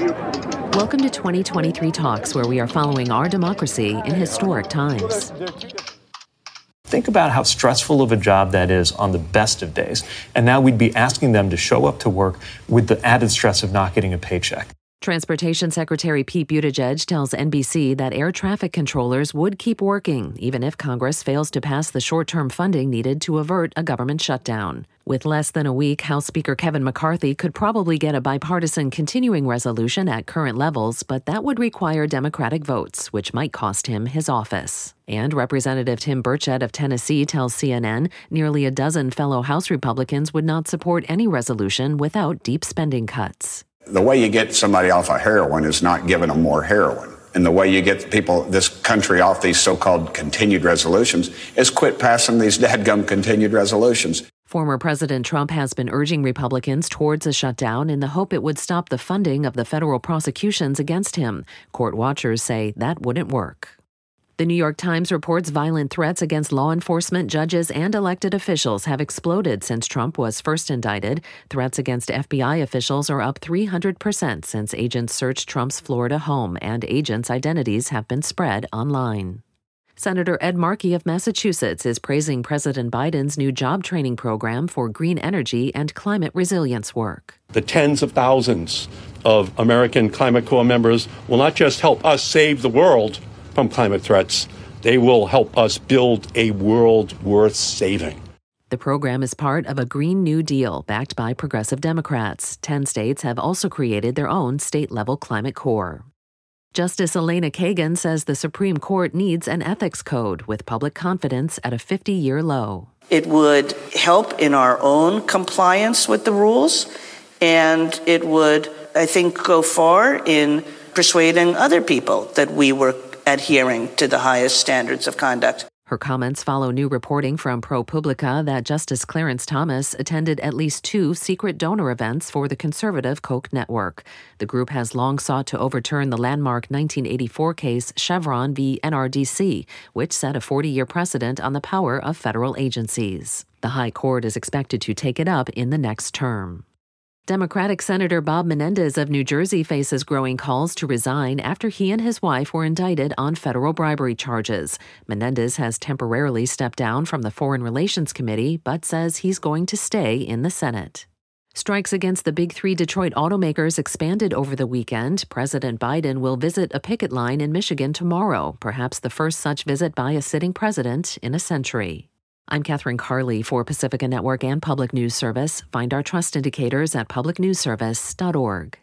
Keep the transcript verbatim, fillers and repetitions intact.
Welcome to twenty twenty-three Talks, where we are following our democracy in historic times. Think about how stressful of a job that is on the best of days. And now we'd be asking them to show up to work with the added stress of not getting a paycheck. Transportation Secretary Pete Buttigieg tells N B C that air traffic controllers would keep working, even if Congress fails to pass the short-term funding needed to avert a government shutdown. With less than a week, House Speaker Kevin McCarthy could probably get a bipartisan continuing resolution at current levels, but that would require Democratic votes, which might cost him his office. And Representative Tim Burchett of Tennessee tells C N N nearly a dozen fellow House Republicans would not support any resolution without deep spending cuts. The way you get somebody off of heroin is not giving them more heroin. And the way you get people, this country, off these so-called continued resolutions is quit passing these dadgum continued resolutions. Former President Trump has been urging Republicans towards a shutdown in the hope it would stop the funding of the federal prosecutions against him. Court watchers say that wouldn't work. The New York Times reports violent threats against law enforcement, judges, and elected officials have exploded since Trump was first indicted. Threats against F B I officials are up three hundred percent since agents searched Trump's Florida home, and agents' identities have been spread online. Senator Ed Markey of Massachusetts is praising President Biden's new job training program for green energy and climate resilience work. The tens of thousands of American Climate Corps members will not just help us save the world from climate threats, they will help us build a world worth saving. The program is part of a Green New Deal backed by progressive Democrats. Ten states have also created their own state-level climate corps. Justice Elena Kagan says the Supreme Court needs an ethics code with public confidence at a fifty-year low. It would help in our own compliance with the rules, and it would, I think, go far in persuading other people that we were adhering to the highest standards of conduct. Her comments follow new reporting from ProPublica that Justice Clarence Thomas attended at least two secret donor events for the conservative Koch network. The group has long sought to overturn the landmark nineteen eighty-four case Chevron v. N R D C, which set a forty-year precedent on the power of federal agencies. The High Court is expected to take it up in the next term. Democratic Senator Bob Menendez of New Jersey faces growing calls to resign after he and his wife were indicted on federal bribery charges. Menendez has temporarily stepped down from the Foreign Relations Committee, but says he's going to stay in the Senate. Strikes against the big three Detroit automakers expanded over the weekend. President Biden will visit a picket line in Michigan tomorrow, perhaps the first such visit by a sitting president in a century. I'm Catherine Carley for Pacifica Network and Public News Service. Find our trust indicators at public news service dot org.